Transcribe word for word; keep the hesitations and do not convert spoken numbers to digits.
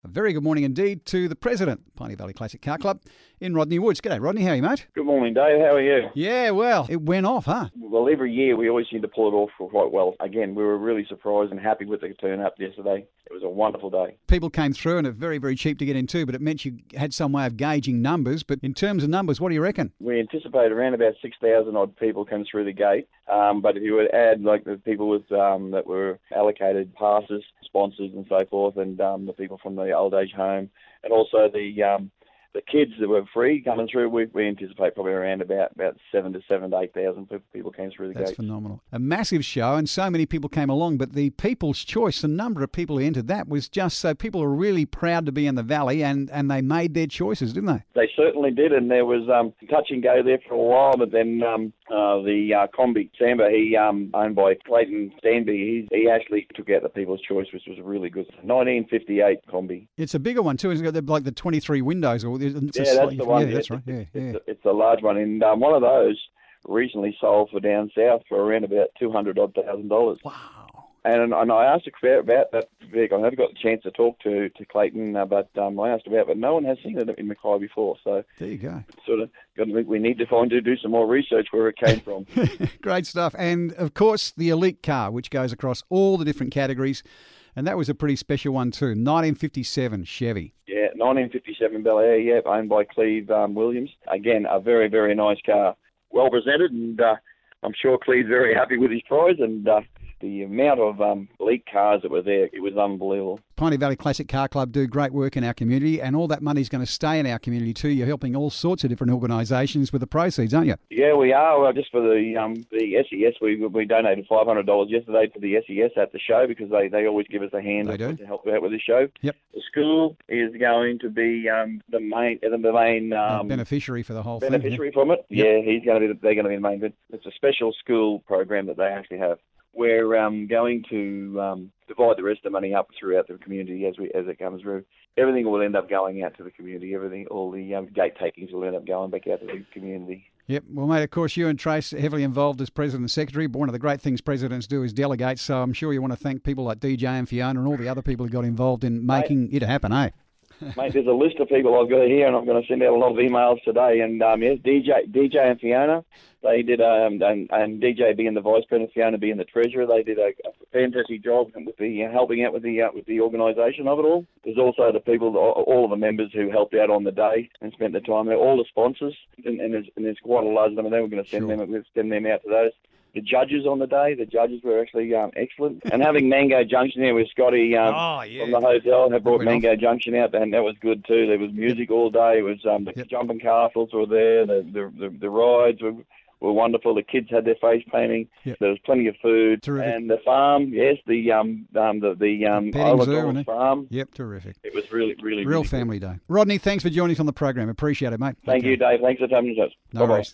A very good morning indeed to the president, Piney Valley Classic Car Club in Rodney Woods. G'day, Rodney. How are you, mate? Good morning, Dave. How are you? Yeah, well, it went off, huh? Well, every year we always seem to pull it off quite well. Again, we were really surprised and happy with the turn-up yesterday. It was a wonderful day. People came through and it's very, very cheap to get into, but it meant you had some way of gauging numbers. But in terms of numbers, what do you reckon? We anticipate around about six thousand odd people come through the gate. Um, but if you would add like the people with um, that were allocated passes, sponsors and so forth, and um, the people from the old age home, and also the um, the kids that were free coming through, we, we anticipate probably around about, about seven to seven to eight thousand people came through the gate. That's phenomenal. A massive show, and so many people came along. But the People's Choice, the number of people who entered that was just so people were really proud to be in the valley, and, and they made their choices, didn't they? They certainly did, and there was um, touch and go there for a while. But then um, uh, the uh, Combi Samba, he um, owned by Clayton Stanby, he, he actually took out the People's Choice, which was really good. nineteen fifty-eight Combi. It's a bigger one too. It's got the, like the twenty-three windows, or it's yeah, a that's slightly, the one. Yeah, that's it's, right. Yeah, it's, yeah. It's, a, it's a large one, and um, one of those recently sold for down south for around about two hundred odd thousand dollars. Wow. And and I asked a about that vehicle. I never got the chance to talk to, to Clayton, uh, but um, I asked about it, but no one has seen it in Mackay before. So there you go. Sort of, we need to find to do some more research where it came from. Great stuff. And of course, the elite car, which goes across all the different categories. And that was a pretty special one too. nineteen fifty-seven Chevy. Yeah, nineteen fifty-seven Bel Air, yeah, owned by Cleve um, Williams. Again, a very, very nice car. Well presented, and uh, I'm sure Cleve's very happy with his prize, and uh, the amount of um, elite cars that were there, it was unbelievable. Piney Valley Classic Car Club do great work in our community, and all that money's going to stay in our community too. You're helping all sorts of different organisations with the proceeds, aren't you? Yeah, we are. Well, just for the um, the S E S, we we donated five hundred dollars yesterday to the S E S at the show, because they, they always give us a hand they do. to help out with the show. Yep. The school is going to be um, the main the main um, beneficiary for the whole beneficiary thing. Beneficiary from it. Yep. Yeah, he's going to be. They're going to be the main. It's a special school program that they actually have. We're um, going to um, divide the rest of the money up throughout the community as we as it comes through. Everything will end up going out to the community. Everything, all the um, gate takings will end up going back out to the community. Yep. Well, mate, of course, you and Trace are heavily involved as President and Secretary. But one of the great things presidents do is delegate. So I'm sure you want to thank people like D J and Fiona and all the other people who got involved in making mate, it happen, eh? Mate, there's a list of people I've got here, and I'm going to send out a lot of emails today. And um, yes, D J, D J and Fiona, they did, um, and, and D J being the vice president, Fiona being the treasurer, they did a, a fantastic job with the uh, helping out with the uh, with the organisation of it all. There's also the people, all of the members who helped out on the day and spent the time there. All the sponsors, and, and, there's, and there's quite a large number. Then we're going to send sure. them, we'll send them out to those. The judges on the day, the judges were actually um, excellent. And having Mango Junction there with Scotty um, oh, yeah. from the hotel, have brought Mango off. Junction out, and that was good too. There was music yep. all day. It was um, the yep. jumping castles were there. The the, the, the rides were, were wonderful. The kids had their face painting. Yep. There was plenty of food. Terrific. And the farm, yes, the um, um the the um Petting zoo, farm. Yep, terrific. It was really really real really family good. day. Rodney, thanks for joining us on the program. Appreciate it, mate. Thank okay. you, Dave. Thanks for coming to us. No Bye-bye. worries.